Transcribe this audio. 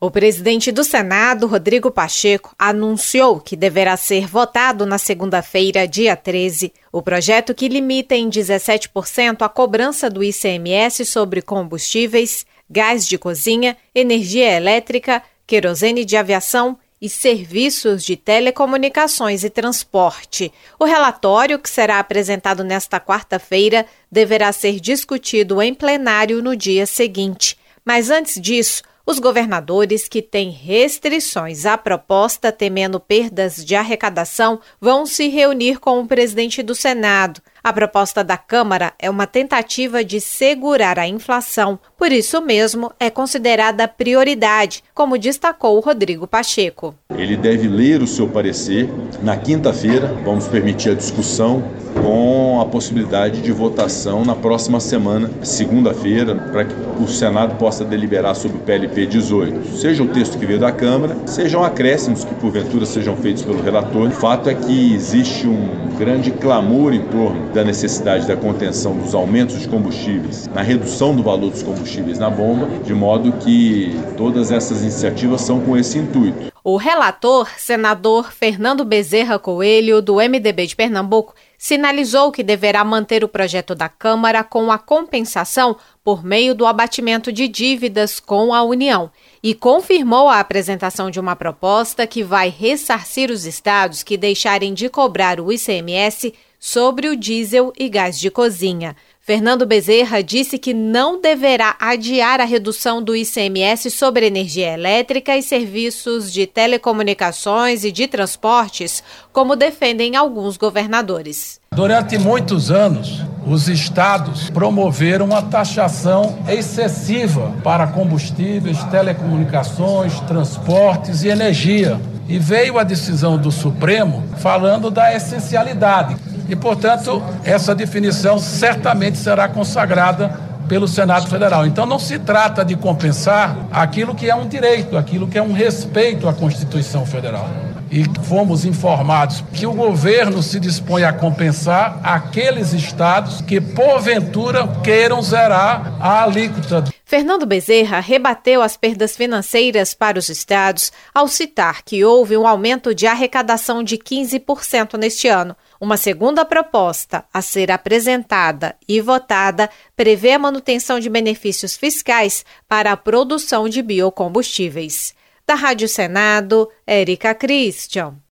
O presidente do Senado, Rodrigo Pacheco, anunciou que deverá ser votado na segunda-feira, dia 13, o projeto que limita em 17% a cobrança do ICMS sobre combustíveis, gás de cozinha, energia elétrica, querosene de aviação e serviços de telecomunicações e transporte. O relatório, que será apresentado nesta quarta-feira, deverá ser discutido em plenário no dia seguinte. Mas antes disso, os governadores que têm restrições à proposta, temendo perdas de arrecadação, vão se reunir com o presidente do Senado. A proposta da Câmara é uma tentativa de segurar a inflação. Por isso mesmo, é considerada prioridade, como destacou o Rodrigo Pacheco. Ele deve ler o seu parecer. Na quinta-feira, vamos permitir a discussão com a possibilidade de votação na próxima semana, segunda-feira, para que o Senado possa deliberar sobre o PLP 18. Seja o texto que veio da Câmara, sejam acréscimos que porventura sejam feitos pelo relator. O fato é que existe um grande clamor em torno da necessidade da contenção dos aumentos de combustíveis, na redução do valor dos combustíveis na bomba, de modo que todas essas iniciativas são com esse intuito. O relator, senador Fernando Bezerra Coelho, do MDB de Pernambuco, sinalizou que deverá manter o projeto da Câmara com a compensação por meio do abatimento de dívidas com a União e confirmou a apresentação de uma proposta que vai ressarcir os estados que deixarem de cobrar o ICMS sobre o diesel e gás de cozinha. Fernando Bezerra disse que não deverá adiar a redução do ICMS sobre energia elétrica e serviços de telecomunicações e de transportes, como defendem alguns governadores. Durante muitos anos, os estados promoveram uma taxação excessiva para combustíveis, telecomunicações, transportes e energia. E veio a decisão do Supremo falando da essencialidade. E, portanto, essa definição certamente será consagrada pelo Senado Federal. Então, não se trata de compensar aquilo que é um direito, aquilo que é um respeito à Constituição Federal. E fomos informados que o governo se dispõe a compensar aqueles estados que, porventura, queiram zerar a alíquota. Fernando Bezerra rebateu as perdas financeiras para os estados ao citar que houve um aumento de arrecadação de 15% neste ano. Uma segunda proposta a ser apresentada e votada prevê a manutenção de benefícios fiscais para a produção de biocombustíveis. Da Rádio Senado, Érica Christian.